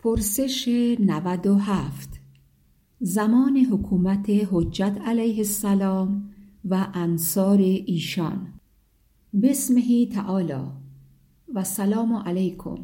پرسش 97. زمان حکومت حجت علیه السلام و انصار ایشان. بسمه تعالی و سلام علیکم.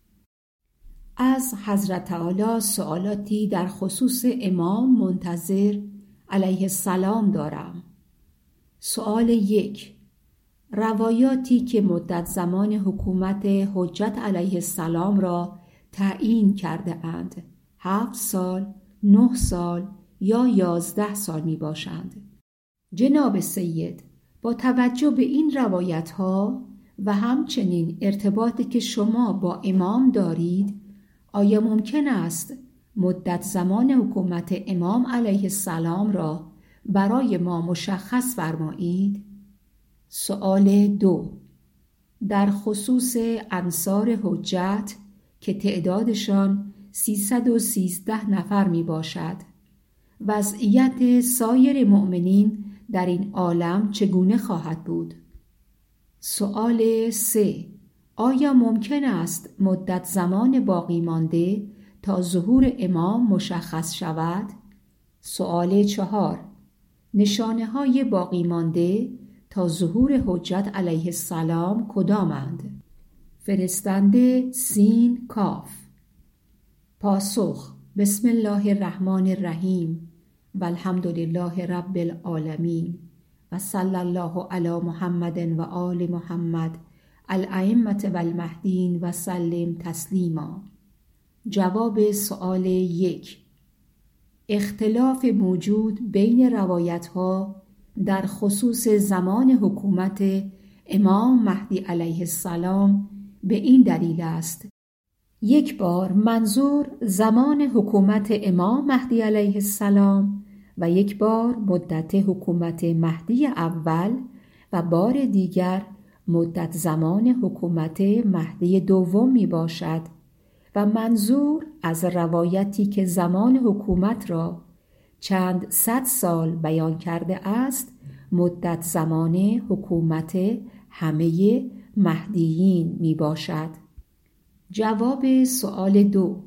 از حضرت تعالی سوالاتی در خصوص امام منتظر علیه السلام دارم. سوال 1. روایاتی که مدت زمان حکومت حجت علیه السلام را تعیین کرده اند 7 سال، 9 سال یا 11 سال می باشند. جناب سید، با توجه به این روایت ها و همچنین ارتباطی که شما با امام دارید، آیا ممکن است مدت زمان حکومت امام علیه السلام را برای ما مشخص فرمایید؟ سوال 2. در خصوص انصار حجت که تعدادشان 313 نفر می باشد، وضعیت سایر مؤمنین در این عالم چگونه خواهد بود؟ سوال 3. آیا ممکن است مدت زمان باقی مانده تا ظهور امام مشخص شود؟ سوال 4. نشانه های باقی مانده تا ظهور حجت علیه السلام کدامند؟ فرستنده سین کاف. پاسخ: بسم الله الرحمن الرحیم و الحمدلله رب العالمین و صلی الله علی محمد و آل محمد الائمة و المهدیین و سلم تسلیما. جواب سوال 1. اختلاف موجود بین روایت‌ها در خصوص زمان حکومت امام مهدی علیه السلام به این دلیل است: یک بار منظور زمان حکومت امام مهدی علیه السلام و یک بار مدت حکومت مهدی اول و بار دیگر مدت زمان حکومت مهدی دوم می باشد و منظور از روایتی که زمان حکومت را چند صد سال بیان کرده است مدت زمان حکومت همه مهدیین می باشد. جواب سوال 2.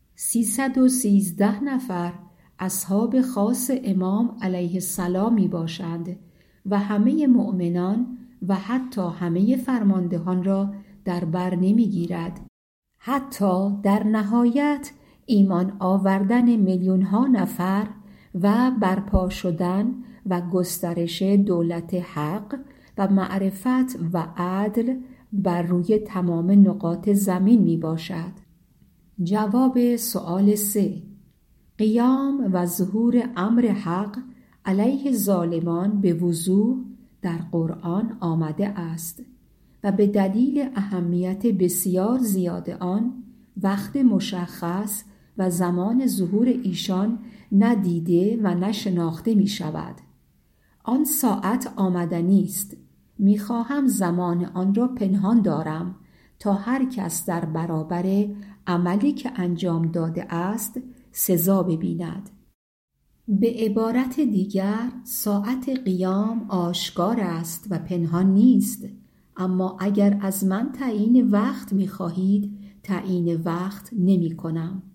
313 نفر اصحاب خاص امام علیه السلام می باشند و همه مؤمنان و حتی همه فرماندهان را در بر نمی گیرد. حتی در نهایت ایمان آوردن میلیون ها نفر و برپا شدن و گسترش دولت حق و معرفت و عدل بر روی تمام نقاط زمین می باشد. جواب سوال 3. قیام و ظهور امر حق علیه ظالمان به وضوح در قرآن آمده است و به دلیل اهمیت بسیار زیاد آن وقت مشخص و زمان ظهور ایشان ندیده و نشناخته می شود. آن ساعت آمدنی است. می خواهم زمان آن را پنهان دارم تا هر کس در برابر عملی که انجام داده است سزا ببیند. به عبارت دیگر ساعت قیام آشکار است و پنهان نیست، اما اگر از من تعیین وقت می خواهید تعیین وقت نمی کنم.